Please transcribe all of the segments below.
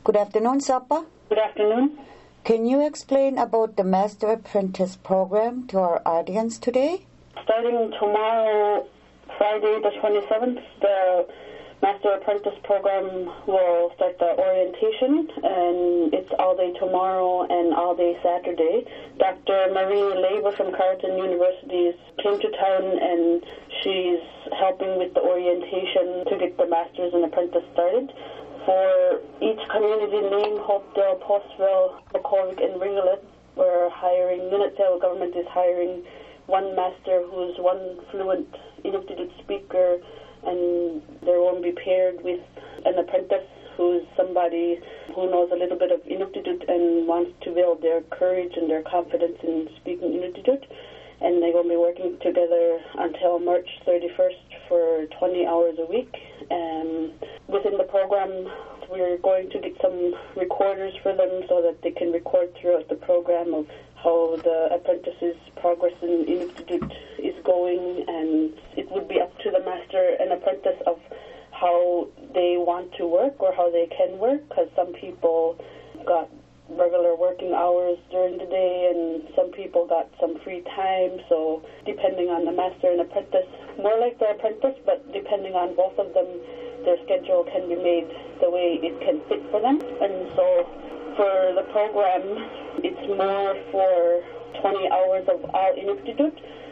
Good afternoon, Sapa. Good afternoon. Can you explain about the Master Apprentice program to our audience today? Starting tomorrow, Friday the 27th, the Master Apprentice program will start the orientation, and it's all day tomorrow and all day Saturday. Dr. Marie Leiber from Carleton University came to town, and she's helping with the orientation to get the Masters and Apprentice started. For each community name, Hopedale, Postville, McCormick, and Ringlet, we're hiring, Nunavut government is hiring one master who's one fluent Inuktitut speaker, and they won't be paired with an apprentice who's somebody who knows a little bit of Inuktitut and wants to build their courage and their confidence in speaking Inuktitut. And they're going to be working together until March 31st for 20 hours a week. And within the program, we're going to get some recorders for them so that they can record throughout the program of how the apprentices' progress in Inuktitut is going, and it would be up to the master and apprentice of how they want to work or how they can work, because some people got regular working hours during the day and some people got some free time, so depending on the master and apprentice, more like the apprentice, but depending on both of them, their schedule can be made the way it can fit for them. And so for the program, it's more for 20 hours of all Inuktitut.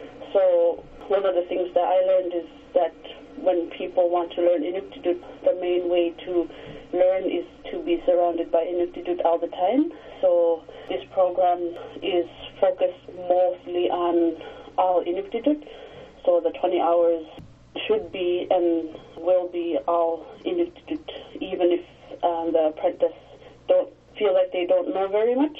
So one of the things that I learned is that when people want to learn Inuktitut, the main way to learn is to be surrounded by Inuktitut all the time. So this program is focused mostly on all Inuktitut. So the 20 hours should be and will be all Inuktitut, even if the apprentice don't feel like they don't know very much.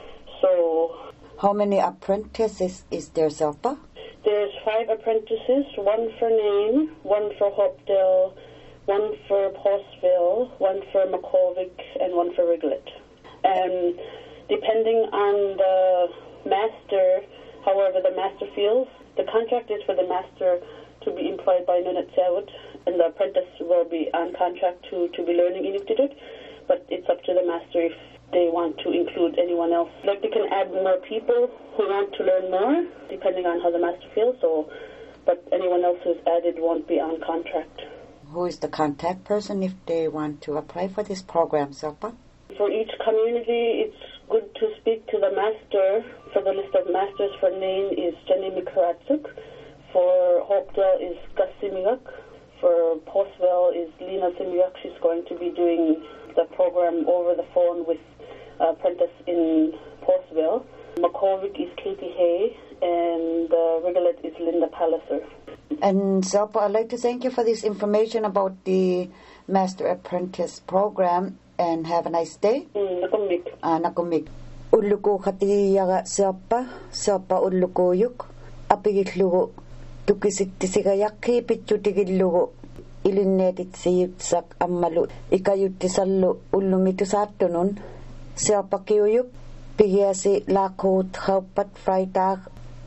So how many apprentices is there, Sapa? There's 5 apprentices, one for Nain, one for Hopedale, one for Postville, one for McCormick, and one for Ringlet. And depending on the master, however the master feels, the contract is for the master to be employed by Nunavut, and the apprentice will be on contract to be learning Inuktitut, but it's up to the master if they want to include anyone else. Like, they can add more people who want to learn more, depending on how the master feels, but anyone else who's added won't be on contract. Who is the contact person if they want to apply for this program, Sapa? For each community, it's good to speak to the master. For the list of masters for Nain is Jenny Mikaratsuk. For Hopedale is Gus Simigak. For Postville is Lena Simigak. She's going to be doing the program over the phone with apprentice in Postville. McCormick is Katie Hay, and Ringlet is Linda Palliser. And Sapa, I'd like to thank you for this information about the Master Apprentice program, and have a nice day. Nakumik. Nakumik. Ulluko khatiyaga Sapa ullukuyuk. Apigitlugo. Tukisittisigayakkii pitchutigillugo. Ilinneetitsiiyutsak ammalu ikayuttisallu ullumitusaatunun Siapakiuyuk pigiasi laakkuut hauppat Freitag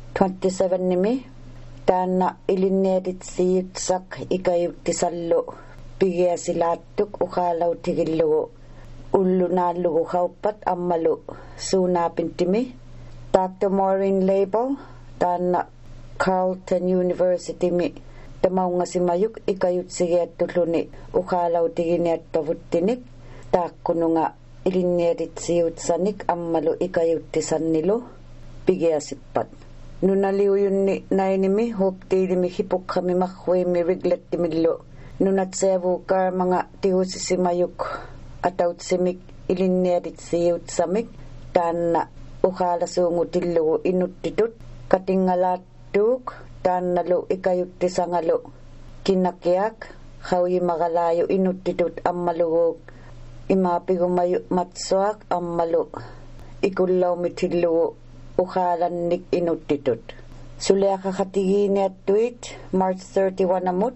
27 nimi taanna ilinneetitsiiyutsak ikayuttisallu pigiasi laattuk uqaalautigillugu ullunaallugu hauppat ammalu suunaapintimi Dr. Maureen Leiber taanna Carleton University mi tamaungasimayuk ikayutsigiattuluni uqaalautiginiattavuttinik taakkununga ilinniatitsiutsanik ammalu ikayuttisannilu pigiasippat nunaliuyunni nainimi huptiilimi hipuqqamimarruimi Ringlettimillu nunatseavuukaamanga tihusisimayuk atautsimik ilinniatitsiutsamik taanna uqaalasuungutillugu Inuktitut katingalaattuuk taannalu ikayuttisangalu kinakiak hauimagalayu Inuktitut ammaluguuk imapigumayu matsuak ammalu ikullaumitillugu uqaalannik Inuktitut suleaqaqatigiiniattuit March 31 amut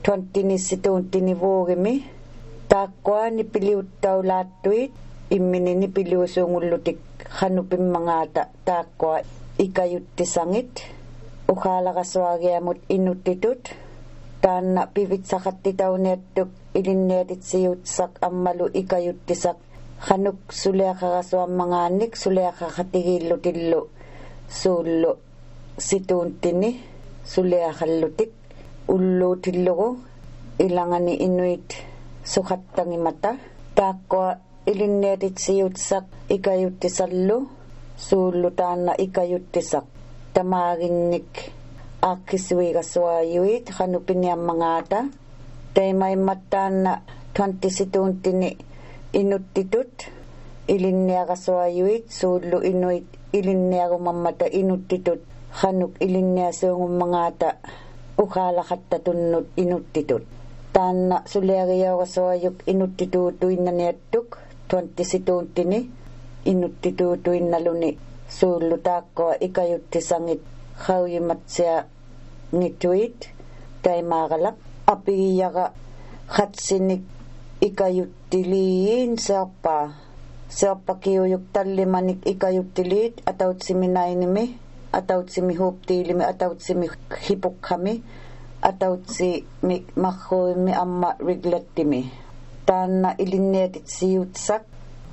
20 taakkua nipiliuttaulaattuit immini nipiliusuungullutik hanupimmangaata taakkua ikayuttisangit uqaalaqasuagiamut Inuktitut taanna pivitsaqattitauniattuk ilinniatitsiutsak ammalu ikayuttisak Hanuk suleaqarasuammangaannik suleaqaqatigillutillu suullu situuntini suleaqallutik ulluutillugu ilangani inuit suqattangimata taaqqua ilinniatitsiutsaq ikayuttisallu suullu taanna ikayuttisaq tamaaginnik aakkisuigassuayuit hanupiniammangaata taimaimattaanna 20 situuntini inuttitut ilinniaqassuayuit suullu inuit ilinniagumammata inuttitut hanuk ilinniasuungummangaata uqaalaqattatunnut inuttitut taanna suleariauqassuayuk inuttituutuinnaniattuk 20 situuntini inuttituutuinnaluni suullu taaqqua ikayuttisangit qauyimatsia ngituit taimaaqalaq apigiyaqa qatsinik ikayuttiliin seappakiuyuk tallimanik ikayuttiliit atautsiminainimi atautsimi huuptiilimi atautsimi hipukkami atautsimi marruimmi amma riglattimi taanna ilinniatitsiutsaq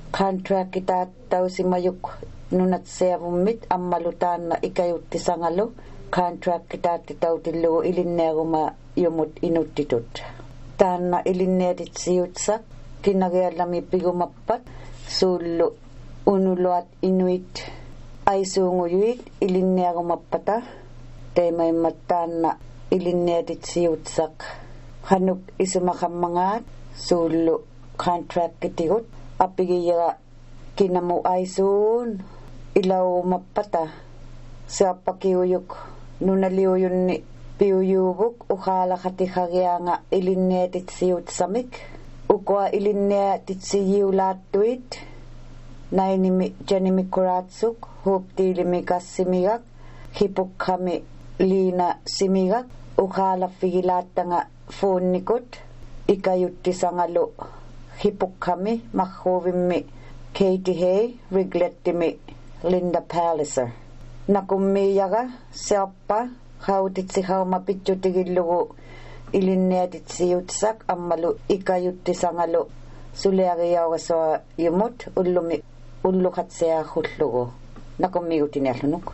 contractitaattausimayuk nunatsiavummit ammalu taanna ikayuttisangalu contractitaattitautillugu ilinniaguma yumut inuttitut taanna ilinniatitsiutsaq kinariallami pigumappat suullu unuluat inuit aisuunguyuit ilinniagumappata taimaimmat taanna ilinniatitsiutsaq hanuk isumaqammangaat suullu contractitigut apigiyaqa kinamu aisuun ilaumappata seappakiuyuk nunaliuyunni piuyuuvuk uqaalaqatiqagiaanga ilinniatitsiutsamik ukua ilinniatitsiyiulaattuit nainimi janimikkuraatsuk huuptiilimi kassimigaq hipukkami liina simigaq uqaalaffigilaаттanga fuunnikut ikayuttisangalu hipukkami marruuvimmi Katie Hay riglattimi Linda Palliser nakummiyaqa seappa qautitsiqaumapitchutigillugu ilinniatitsiutsaq ammalu ikayuttisangalu suleariauqasua yumut ullumi ulluqatsiaaqullugu nakummigutiniallunuk